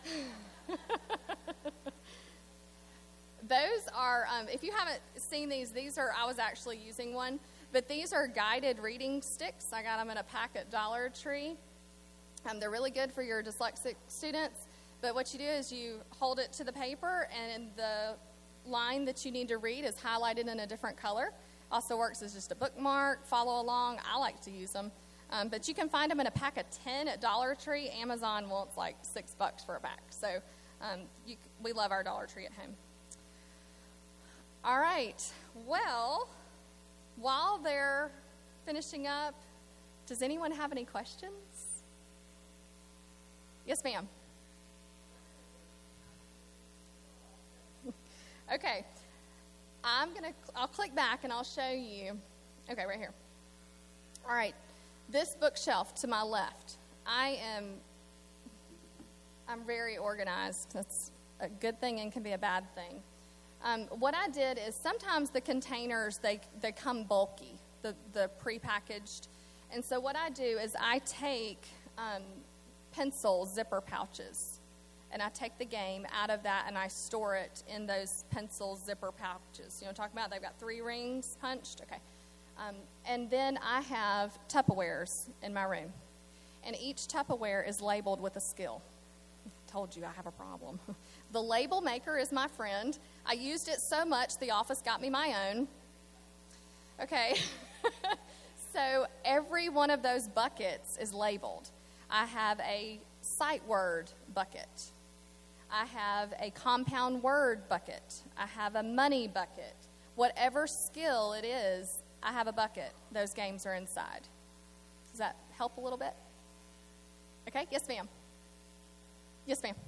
Those are, um, if you haven't seen these, these are, I was actually using one, but these are guided reading sticks. I got them in a pack at Dollar Tree. Um, they're really good for your dyslexic students, but what you do is you hold it to the paper, and the line that you need to read is highlighted in a different color. Also works as just a bookmark, follow along. I like to use them. Um, but you can find them in a pack of ten at Dollar Tree. Amazon wants like six bucks for a pack. So um, you, we love our Dollar Tree at home. All right. Well, while they're finishing up, does anyone have any questions? Yes, ma'am. Okay. I'm going to, I'll click back and I'll show you. Okay, right here. All right. This bookshelf to my left. I am, I'm very organized. That's a good thing and can be a bad thing. Um, what I did is sometimes the containers, they, they come bulky, the, the prepackaged. And so what I do is I take um, pencil zipper pouches, and I take the game out of that and I store it in those pencil zipper pouches. You know what I'm talking about? They've got three rings punched. Okay. Um, and then I have Tupperwares in my room. And each Tupperware is labeled with a skill. I told you I have a problem. The label maker is my friend. I used it so much, the office got me my own. Okay. So every one of those buckets is labeled. I have a sight word bucket. I have a compound word bucket. I have a money bucket. Whatever skill it is, I have a bucket. Those games are inside. Does that help a little bit? Okay, yes, ma'am. Yes, ma'am.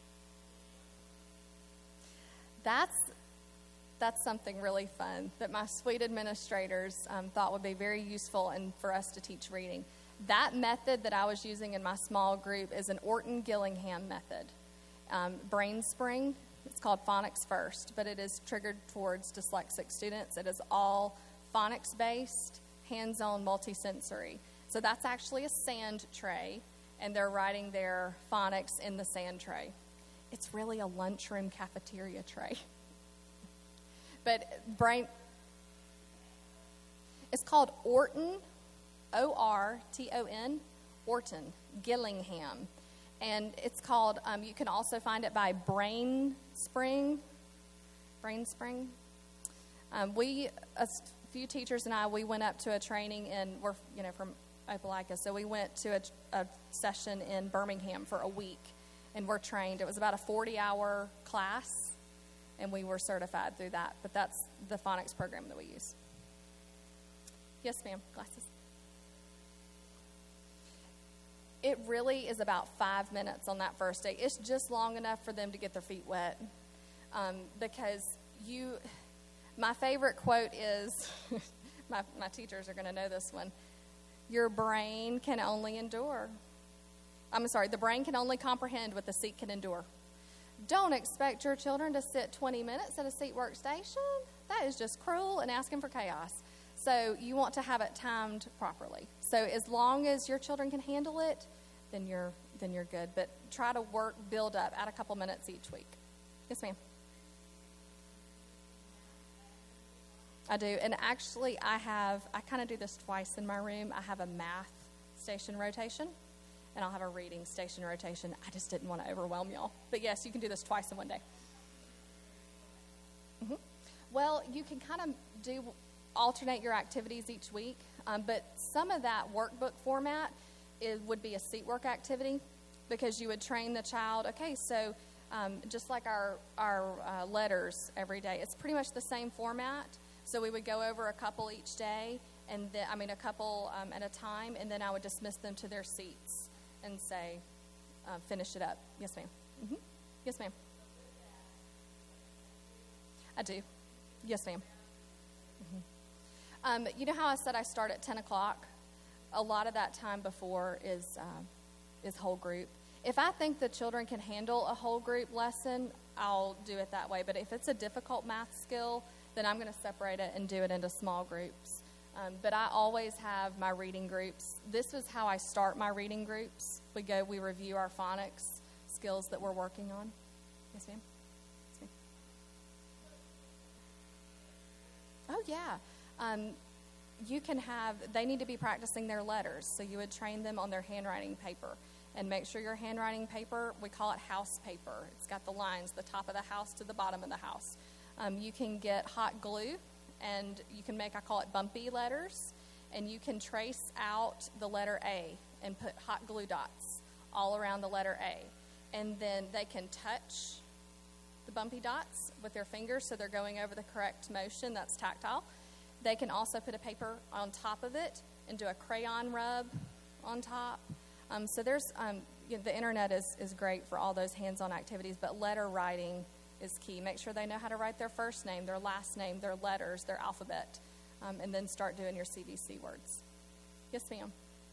That's that's something really fun that my sweet administrators um, thought would be very useful and for us to teach reading. That method that I was using in my small group is an Orton Gillingham method. Um, Brain Spring, it's called Phonics First, but it is triggered towards dyslexic students. It is all phonics-based, hands-on, multisensory. So that's actually a sand tray, and they're writing their phonics in the sand tray. It's really a lunchroom cafeteria tray. But brain, it's called Orton, O R T O N, Orton Gillingham. And it's called, um, you can also find it by Brain Spring. Brain Spring. Um, we, a few teachers and I, we went up to a training in, we're, you know, from Opelika, so we went to a, a session in Birmingham for a week, and we're trained. It was about a forty-hour class, and we were certified through that. But that's the phonics program that we use. Yes, ma'am. Glasses. It really is about five minutes on that first day. It's just long enough for them to get their feet wet. Um, because you, my favorite quote is, my, my teachers are going to know this one, your brain can only endure. I'm sorry, the brain can only comprehend what the seat can endure. Don't expect your children to sit twenty minutes at a seat workstation. That is just cruel and asking for chaos. So you want to have it timed properly. So as long as your children can handle it, then you're then you're good. But try to work, build up, add a couple minutes each week. Yes, ma'am. I do. And actually, I have, I kind of do this twice in my room. I have a math station rotation, and I'll have a reading station rotation. I just didn't want to overwhelm y'all. But yes, you can do this twice in one day. Mm-hmm. Well, you can kind of do alternate your activities each week, um, but some of that workbook format is, would be a seat work activity, because you would train the child. Okay, so um, just like our our uh, letters every day, it's pretty much the same format. So we would go over a couple each day, and then I mean a couple um, at a time, and then I would dismiss them to their seats and say, uh, finish it up. Yes, ma'am. Mm-hmm. Yes, ma'am. I do. Yes, ma'am. Mm-hmm. Um, you know how I said I start at ten o'clock? A lot of that time before is uh, is whole group. If I think the children can handle a whole group lesson, I'll do it that way. But if it's a difficult math skill, then I'm going to separate it and do it into small groups. Um, but I always have my reading groups. This is how I start my reading groups. We go, we review our phonics skills that we're working on. Yes, ma'am? Yes, ma'am. Oh, yeah. Um, you can have, they need to be practicing their letters. So you would train them on their handwriting paper. And make sure your handwriting paper, we call it house paper. It's got the lines, the top of the house to the bottom of the house. Um, you can get hot glue, and you can make, I call it bumpy letters, and you can trace out the letter A and put hot glue dots all around the letter A. And then they can touch the bumpy dots with their fingers, so they're going over the correct motion. That's tactile. They can also put a paper on top of it and do a crayon rub on top. Um, so there's um, you know, the internet is, is great for all those hands-on activities, but letter writing is key. Make sure they know how to write their first name, their last name, their letters, their alphabet, um, and then start doing your C B C words. Yes, ma'am.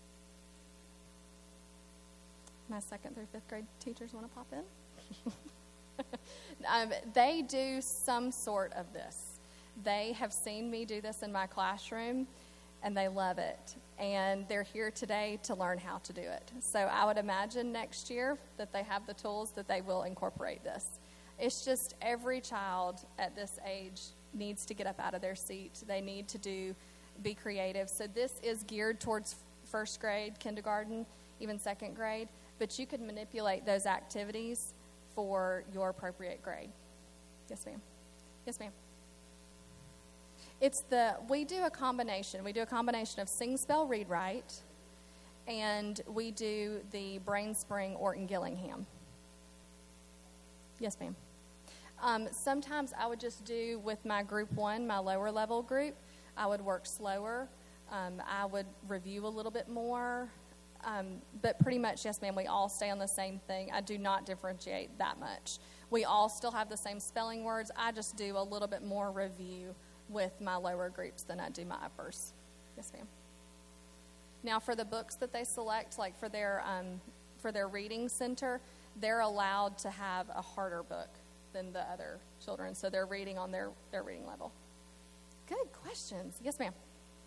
My second through fifth grade teachers want to pop in? um, they do some sort of this. They have seen me do this in my classroom, and they love it. And they're here today to learn how to do it. So I would imagine next year that they have the tools that they will incorporate this. It's just every child at this age needs to get up out of their seat. They need to do, be creative. So this is geared towards first grade, kindergarten, even second grade. But you can manipulate those activities for your appropriate grade. Yes, ma'am. Yes, ma'am. It's the, we do a combination. We do a combination of Sing, Spell, Read, Write, and we do the Brain Spring Orton Gillingham. Yes, ma'am. Um, sometimes I would just do with my group one, my lower level group, I would work slower. Um, I would review a little bit more. Um, but pretty much, yes, ma'am, we all stay on the same thing. I do not differentiate that much. We all still have the same spelling words. I just do a little bit more review with my lower groups than I do my uppers. Yes, ma'am. Now, for the books that they select, like for their um, for their reading center, they're allowed to have a harder book than the other children, so they're reading on their, their reading level. Good questions. Yes, ma'am.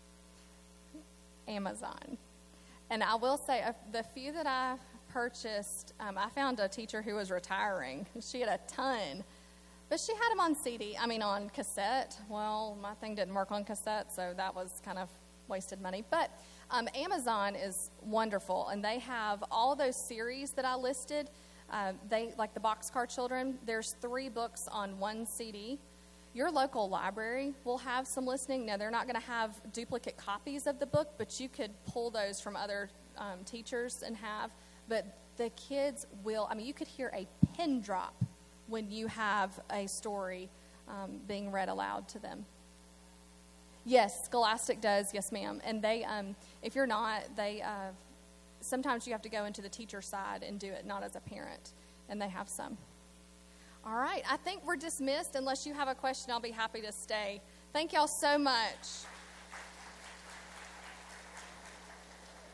Amazon. And I will say, uh, the few that I purchased, um, I found a teacher who was retiring. She had a ton. But she had them on C D, I mean on cassette. Well, my thing didn't work on cassette, so that was kind of wasted money. But um, Amazon is wonderful, and they have all those series that I listed. Uh, they like the Boxcar Children. There's three books on one C D. Your local library will have some listening. Now, they're not going to have duplicate copies of the book, but you could pull those from other um, teachers and have. But the kids will, I mean, you could hear a pin drop when you have a story um, being read aloud to them. Yes, Scholastic does. Yes, ma'am. And they, um, if you're not, they uh, sometimes you have to go into the teacher side and do it, not as a parent. And they have some. All right. I think we're dismissed. Unless you have a question, I'll be happy to stay. Thank y'all so much.